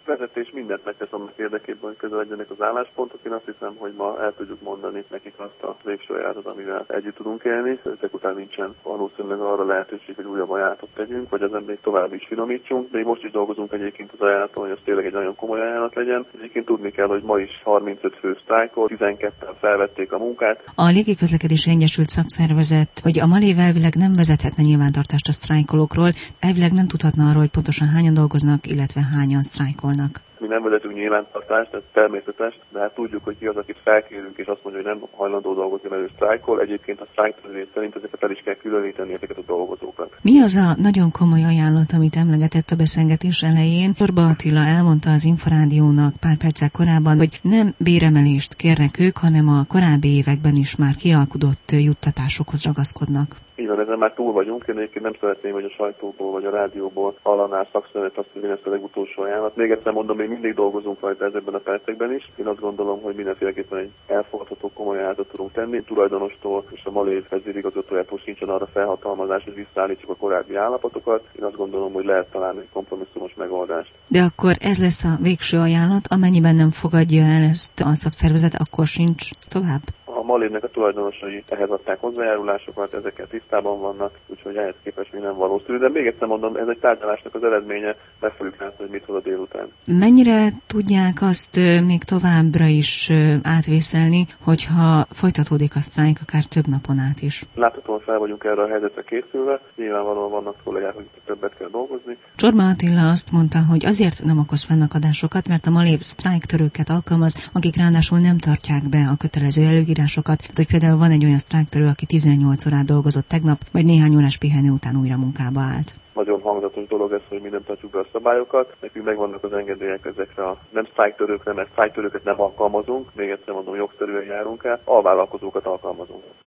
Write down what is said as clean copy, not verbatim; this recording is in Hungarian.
vezetés mindent megtesz annak érdekében, hogy közel legyenek az álláspontok. Én azt hiszem, hogy ma el tudjuk mondani nekik azt a végső ajánlatot, amivel együtt tudunk élni. Ezek után nincsen valószínűleg arra lehetőség, hogy újabb ajánlatot tegyünk, vagy ezen még tovább is finomítsunk. De most is dolgozunk egyébként az ajánlaton, hogy az tényleg egy nagyon komoly ajánlat legyen. Egyébként tudni kell, hogy ma is 35 fő sztrájkol, 12-en felvették a munkát. A Légiközlekedési Egyesült Szakszervezet, hogy a MALÉV elvileg nem vezethetne nyilvántartást a sztrájkolókról, elvileg nem tudhatna arról, hogy pontosan hányan dolgoznak, illetve hányan sztrájkolnak. Mi nem vezetünk nyilvántartást, ez természetes, de hát tudjuk, hogy ki az, akit felkérünk, és azt mondja, hogy nem hajlandó dolgozni, mert ő sztrájkol. Egyébként a sztrájktörvény szerint ezeket el is kell különíteni, ezeket a dolgozókat. Mi az a nagyon komoly ajánlat, amit emlegetett a beszélgetés elején? Csorba Attila elmondta az Inforádiónak pár perccel korábban, hogy nem béremelést kérnek ők, hanem a korábbi években is már kialkudott juttatásokhoz ragaszkodnak. Így van, ezen már túl vagyunk. Én egyébként nem szeretném, hogy a sajtóból vagy a rádióból hallaná a szakszervezet azt, hogy ez a legutolsó ajánlat. Még egyszer mondom, még mindig dolgozunk rajta ezekben a percekben is. Én azt gondolom, hogy mindenféleképpen egy elfogadható komoly ajánlatot tudunk tenni. Tulajdonostól és a MALÉV vezérigazgatójától sincsen arra felhatalmazás, hogy visszaállítsuk a korábbi állapotokat. Én azt gondolom, hogy lehet találni egy kompromisszumos megoldást. De akkor ez lesz a végső ajánlat, amennyiben nem fogadja el ezt a szakszervezet, akkor sincs tovább? A MALÉV-nek a tulajdonosai ehhez adták hozzájárulásokat, ezekkel tisztában vannak, úgyhogy ehhez képest még nem valószínű. De még egyszer mondom, ez egy tárgyalásnak az eredménye, meg fogjuk látni, hogy mit hoz a délután. Mennyire tudják azt még továbbra is átvészelni, hogyha folytatódik a sztrájk akár több napon át is? Láthatóan fel vagyunk erre a helyzetre készülve, nyilvánvalóan vannak kollégák, hogy többet kell dolgozni. Csorba Attila azt mondta, hogy azért nem okoz fennakadásokat, mert a MALÉV sztrájktörőket alkalmaz, akik ráadásul nem tartják be a kötelező előírásokat. Tehát, hogy például van egy olyan sztrájktörő, aki 18 órát dolgozott tegnap, vagy néhány órás pihenő után újra munkába állt. Nagyon hangzatos dolog ez, hogy mi nem tartjuk be a szabályokat. Nekünk megvannak az engedélyek ezekre a nem sztrájktörőkre, mert sztrájktörőket nem alkalmazunk. Még egyszer mondom, jogszerűen járunk el, alvállalkozókat alkalmazunk.